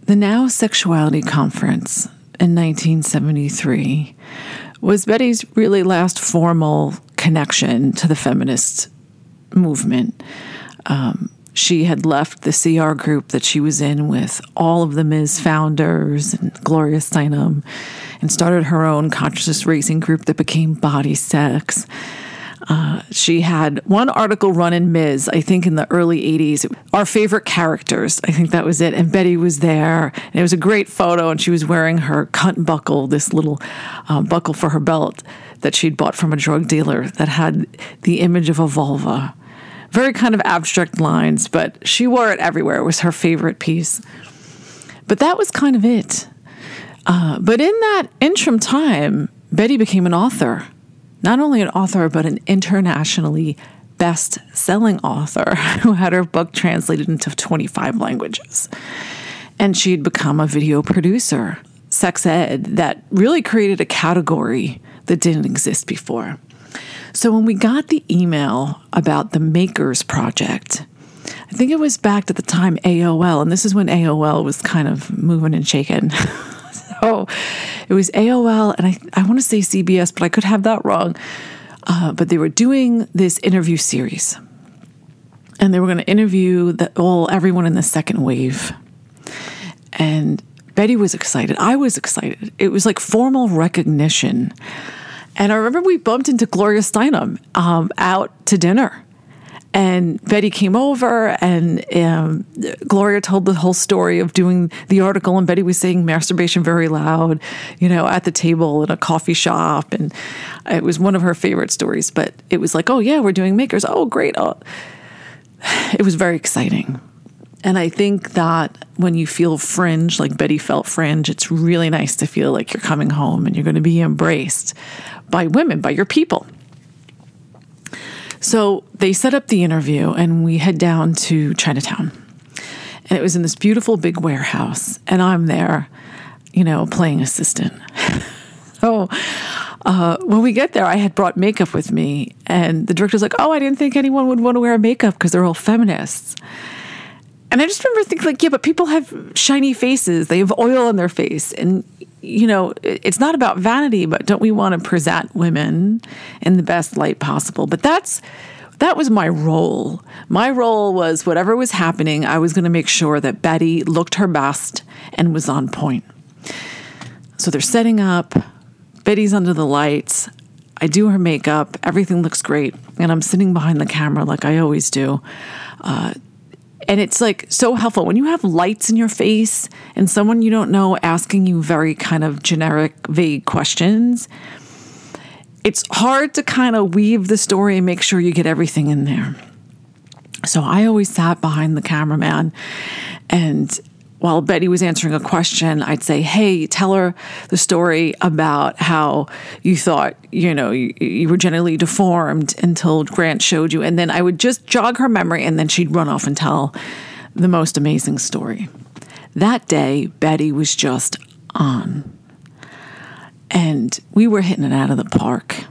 The Now Sexuality Conference in 1973 was Betty's really last formal connection to the feminist movement. She had left the CR group that she was in with all of the Ms. founders and Gloria Steinem and started her own consciousness raising group that became Body Sex. She had one article run in Ms., I think in the early 80s, Our Favorite Characters. I think that was it. And Betty was there. And it was a great photo. And she was wearing her cunt buckle, this little buckle for her belt that she'd bought from a drug dealer that had the image of a vulva. Very kind of abstract lines, but she wore it everywhere. It was her favorite piece. But that was kind of it. But in that interim time, Betty became an author. Not only an author, but an internationally best-selling author who had her book translated into 25 languages. And she'd become a video producer, sex ed, that really created a category that didn't exist before. So when we got the email about the Makers Project, I think it was back at the time AOL, and this is when AOL was kind of moving and shaking. So it was AOL, and I want to say CBS, but I could have that wrong. But they were doing this interview series, and they were going to interview everyone in the second wave. And Betty was excited. I was excited. It was like formal recognition. And I remember we bumped into Gloria Steinem out to dinner. And Betty came over, and Gloria told the whole story of doing the article, and Betty was saying masturbation very loud, at the table in a coffee shop. And it was one of her favorite stories. But it was like, oh, yeah, we're doing Makers. Oh, great. Oh. It was very exciting. And I think that when you feel fringe, like Betty felt fringe, it's really nice to feel like you're coming home and you're going to be embraced by women, by your people. So they set up the interview, and we head down to Chinatown. And it was in this beautiful big warehouse, and I'm there, playing assistant. So when we get there, I had brought makeup with me, and the director's like, oh, I didn't think anyone would want to wear makeup because they're all feminists. And I just remember thinking, yeah, but people have shiny faces. They have oil on their face. And, it's not about vanity, but don't we want to present women in the best light possible? But that was my role. My role was whatever was happening, I was going to make sure that Betty looked her best and was on point. So they're setting up. Betty's under the lights. I do her makeup. Everything looks great. And I'm sitting behind the camera like I always do. And it's like so helpful when you have lights in your face and someone you don't know asking you very kind of generic, vague questions. It's hard to kind of weave the story and make sure you get everything in there. So I always sat behind the cameraman, and while Betty was answering a question, I'd say, hey, tell her the story about how you thought, you were genetically deformed until Grant showed you. And then I would just jog her memory, and then she'd run off and tell the most amazing story. That day, Betty was just on. And we were hitting it out of the park.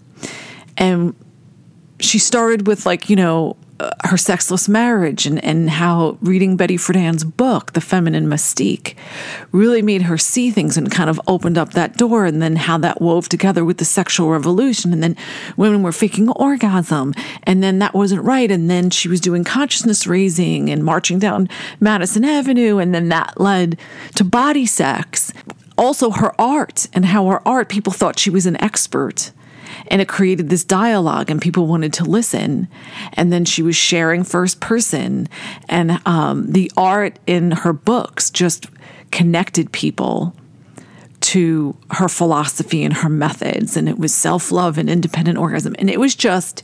And she started with her sexless marriage and how reading Betty Friedan's book, The Feminine Mystique, really made her see things and kind of opened up that door, and then how that wove together with the sexual revolution. And then women were faking orgasm, and then that wasn't right. And then she was doing consciousness raising and marching down Madison Avenue, and then that led to Body Sex. Also her art, and how her art, people thought she was an expert. And it created this dialogue, and people wanted to listen. And then she was sharing first person. And the art in her books just connected people to her philosophy and her methods. And it was self-love and independent orgasm. And it was just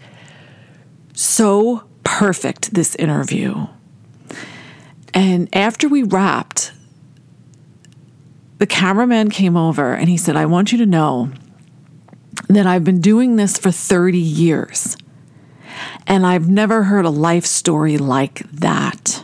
so perfect, this interview. And after we wrapped, the cameraman came over and he said, I want you to know that I've been doing this for 30 years, and I've never heard a life story like that.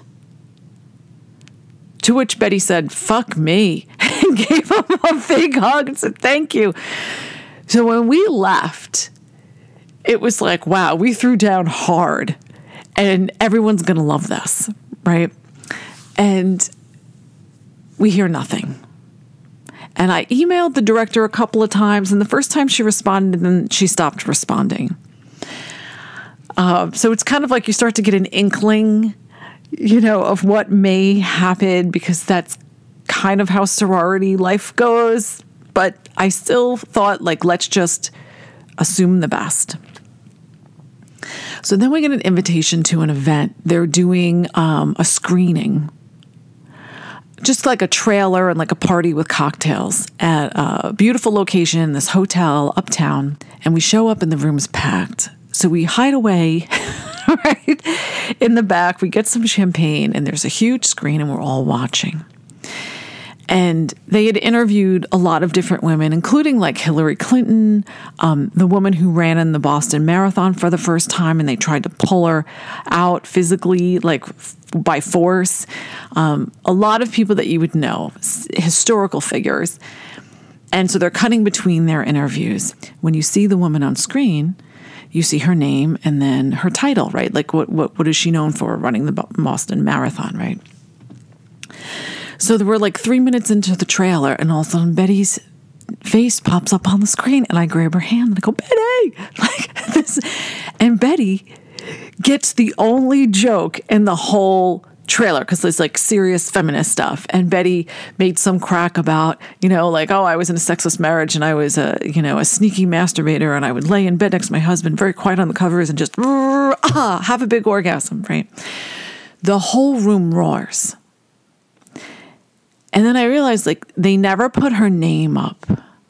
To which Betty said, fuck me, and gave him a big hug and said, thank you. So when we left, it was like, wow, we threw down hard, and everyone's going to love this, right? And we hear nothing. And I emailed the director a couple of times, and the first time she responded, then she stopped responding. So it's kind of like you start to get an inkling, of what may happen, because that's kind of how sorority life goes. But I still thought, let's just assume the best. So then we get an invitation to an event. They're doing a screening, just like a trailer and like a party with cocktails at a beautiful location in this hotel uptown. And we show up and the room's packed. So we hide away right in the back. We get some champagne and there's a huge screen and we're all watching. And they had interviewed a lot of different women, including like Hillary Clinton, the woman who ran in the Boston Marathon for the first time, and they tried to pull her out physically, by force. A lot of people that you would know, historical figures. And so they're cutting between their interviews. When you see the woman on screen, you see her name and then her title, right? Like what is she known for? Running the Boston Marathon, right? So we're 3 minutes into the trailer, and all of a sudden Betty's face pops up on the screen, and I grab her hand and I go, Betty, like this. And Betty gets the only joke in the whole trailer, because it's serious feminist stuff. And Betty made some crack about, oh, I was in a sexless marriage and I was a sneaky masturbator, and I would lay in bed next to my husband, very quiet on the covers, and just have a big orgasm, right? The whole room roars. And then I realized, they never put her name up.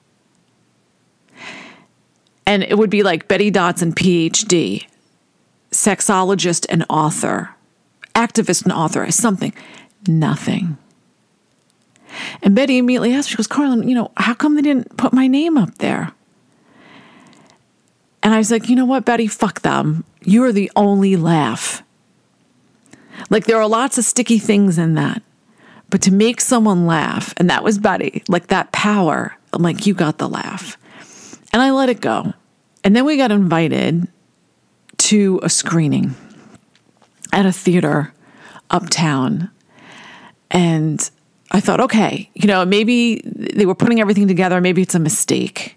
And it would be Betty Dodson, PhD, sexologist and author, activist and author, something. Nothing. And Betty immediately asked me, she goes, Carlin, how come they didn't put my name up there? And I was like, you know what, Betty, fuck them. You're the only laugh. There are lots of sticky things in that. But to make someone laugh, and that was Betty, that power, I'm like, you got the laugh. And I let it go. And then we got invited to a screening at a theater uptown. And I thought, okay, maybe they were putting everything together. Maybe it's a mistake.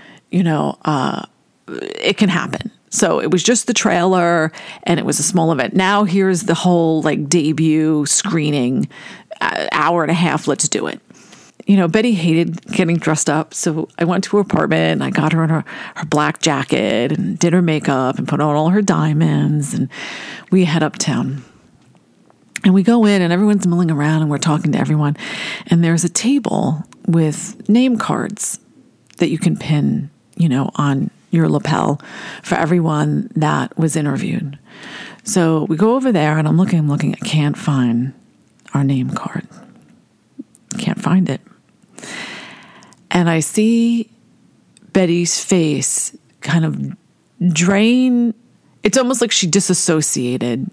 It can happen. So it was just the trailer and it was a small event. Now here's the whole debut screening, hour and a half. Let's do it. Betty hated getting dressed up. So I went to her apartment and I got her in her black jacket and did her makeup and put on all her diamonds. And we head uptown. And we go in and everyone's milling around and we're talking to everyone. And there's a table with name cards that you can pin, on your lapel for everyone that was interviewed. So we go over there and I'm looking, I can't find our name card. Can't find it. And I see Betty's face kind of drain. It's almost like she disassociated.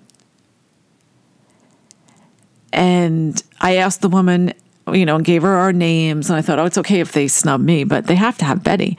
And I asked the woman, and gave her our names. And I thought, it's okay if they snub me, but they have to have Betty.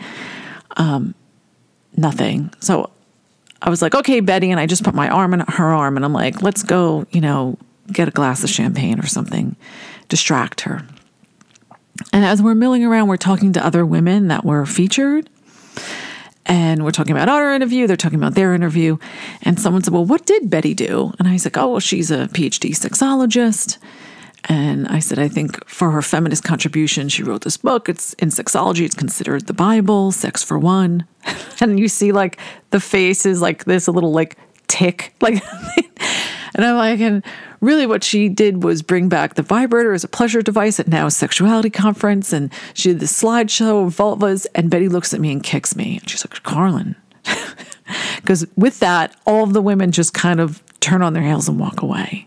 Nothing. So I was like, okay, Betty. And I just put my arm in her arm and I'm like, let's go, get a glass of champagne or something, distract her. And as we're milling around, we're talking to other women that were featured. And we're talking about our interview. They're talking about their interview. And someone said, well, what did Betty do? And I was like, oh, well, she's a PhD sexologist. And I said, I think for her feminist contribution, she wrote this book. It's in sexology. It's considered the Bible, Sex for One. And you see the face is this, a little tick. And I'm like, and really what she did was bring back the vibrator as a pleasure device at Now Sexuality Conference. And she did this slideshow of vulvas. And Betty looks at me and kicks me. And she's like, Carlin. Because with that, all of the women just kind of turn on their heels and walk away.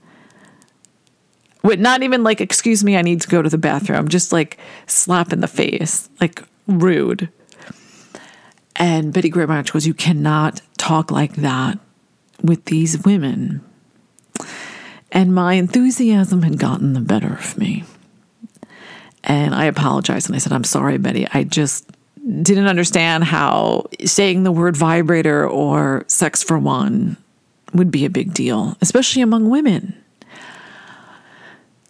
With not even excuse me, I need to go to the bathroom. Just slap in the face, rude. And Betty Gribach goes, you cannot talk like that with these women. And my enthusiasm had gotten the better of me. And I apologized. And I said, I'm sorry, Betty. I just didn't understand how saying the word vibrator or sex for one would be a big deal, especially among women.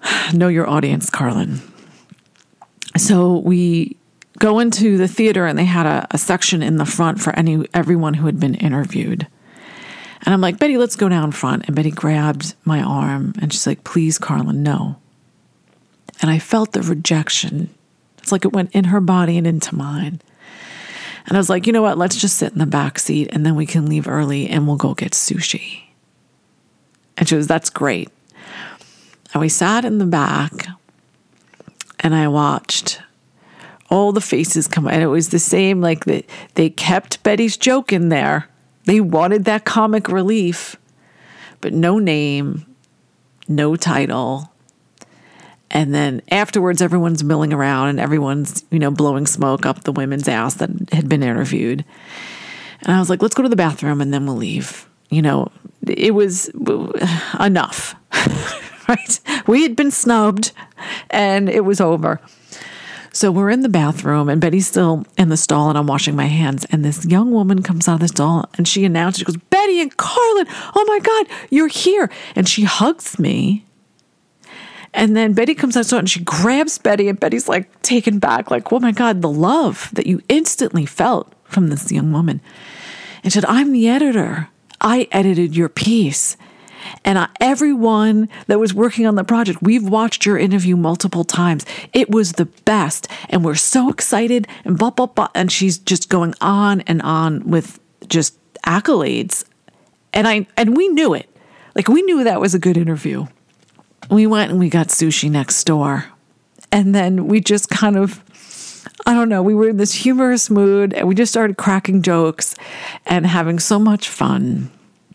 Know your audience, Carlin. So we go into the theater and they had a section in the front for everyone who had been interviewed. And I'm like, Betty, let's go down front. And Betty grabbed my arm and she's like, please, Carlin, no. And I felt the rejection. It's like it went in her body and into mine. And I was like, you know what? Let's just sit in the back seat and then we can leave early and we'll go get sushi. And she goes, that's great. And we sat in the back and I watched all the faces come. And it was the same, like they kept Betty's joke in there. They wanted that comic relief, but no name, no title. And then afterwards, everyone's milling around and everyone's, blowing smoke up the women's ass that had been interviewed. And I was like, let's go to the bathroom and then we'll leave. It was enough, right? We had been snubbed and it was over. So we're in the bathroom and Betty's still in the stall and I'm washing my hands. And this young woman comes out of the stall and she announced, she goes, Betty and Carlin, oh my God, you're here. And she hugs me. And then Betty comes out and she grabs Betty and Betty's like taken back, like, oh my God, the love that you instantly felt from this young woman. And she said, I'm the editor. I edited your piece. And everyone that was working on the project, we've watched your interview multiple times. It was the best. And we're so excited and blah, blah, blah. And she's just going on and on with just accolades. And we knew it. Like we knew that was a good interview. We went and we got sushi next door. And then we just kind of, I don't know, we were in this humorous mood and we just started cracking jokes and having so much fun.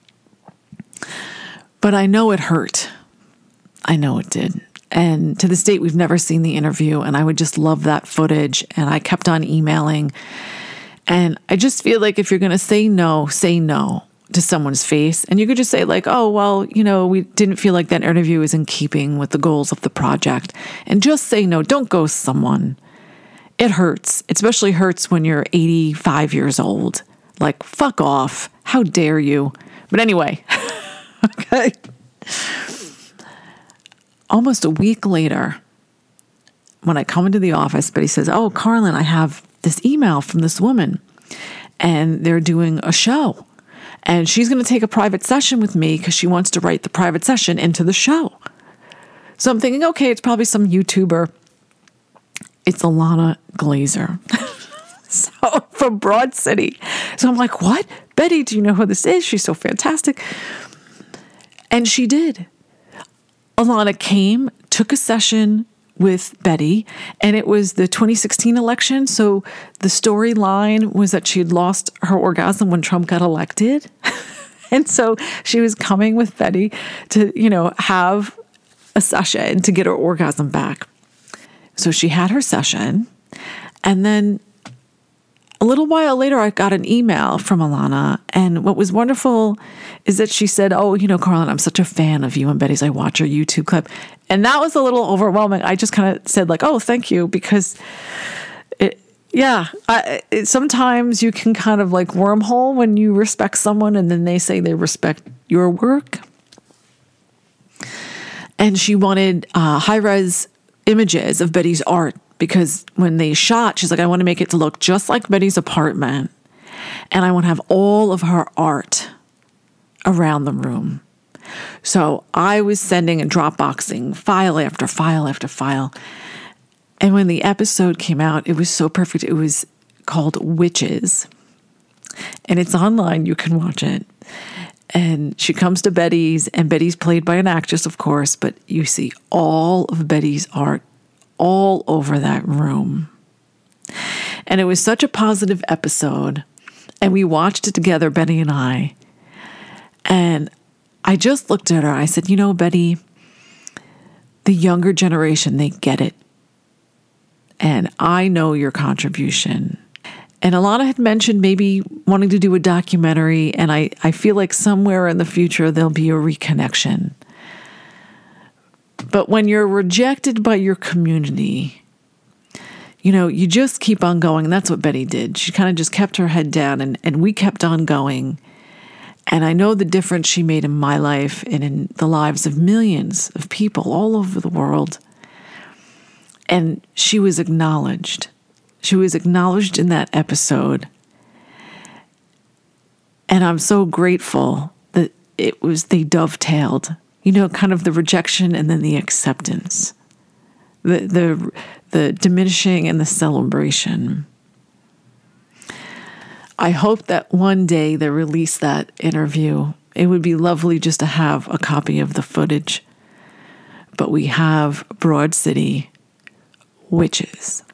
But I know it hurt. I know it did. And to this date, we've never seen the interview and I would just love that footage. And I kept on emailing. And I just feel like if you're going to say no to someone's face. And you could just say like, oh, well, we didn't feel like that interview is in keeping with the goals of the project. And just say no. Don't ghost someone. It hurts. It especially hurts when you're 85 years old. Like, fuck off. How dare you? But anyway, okay. Almost a week later, when I come into the office, Betty says, oh, Carlin, I have this email from this woman and they're doing a show. And she's going to take a private session with me because she wants to write the private session into the show. So I'm thinking, okay, it's probably some YouTuber. It's Ilana Glazer. So from Broad City. So I'm like, what? Betty, do you know who this is? She's so fantastic. And she did. Ilana came, took a session with Betty, and it was the 2016 election. So the storyline was that she had lost her orgasm when Trump got elected. And so she was coming with Betty to, have a session to get her orgasm back. So she had her session. And then a little while later, I got an email from Ilana. And what was wonderful is that she said, oh, Carlin, I'm such a fan of you and Betty's. I watch your YouTube clip. And that was a little overwhelming. I just kind of said like, oh, thank you. Because sometimes you can kind of like wormhole when you respect someone and then they say they respect your work. And she wanted high-res images of Betty's art. Because when they shot, she's like, I want to make it to look just like Betty's apartment. And I want to have all of her art around the room. So I was sending and Dropboxing file after file after file. And when the episode came out, it was so perfect. It was called Witches. And it's online. You can watch it. And she comes to Betty's, and Betty's played by an actress, of course, but you see all of Betty's art all over that room. And it was such a positive episode. And we watched it together, Betty and I. And I just looked at her. I said, Betty, the younger generation, they get it. And I know your contribution. And Ilana had mentioned maybe wanting to do a documentary. And I feel like somewhere in the future, there'll be a reconnection. But when you're rejected by your community, you just keep on going. And that's what Betty did. She kind of just kept her head down and we kept on going. And I know the difference she made in my life and in the lives of millions of people all over the world. And she was acknowledged. She was acknowledged in that episode. And I'm so grateful that they dovetailed, kind of the rejection and then the acceptance, the diminishing and the celebration. I hope that one day they release that interview. It would be lovely just to have a copy of the footage. But we have Broad City Witches.